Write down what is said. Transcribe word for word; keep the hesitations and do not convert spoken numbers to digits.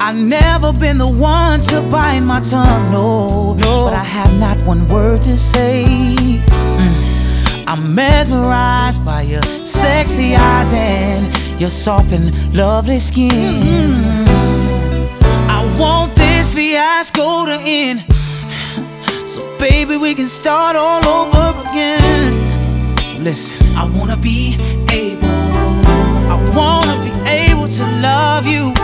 I've never been the one to bite my tongue, no, no. But I have not one word to say. mm. I'm mesmerized by your sexy eyes and your soft and lovely skin. mm. I want this fiasco to end, so baby we can start all over again. Listen, I wanna be able, I wanna be able to love you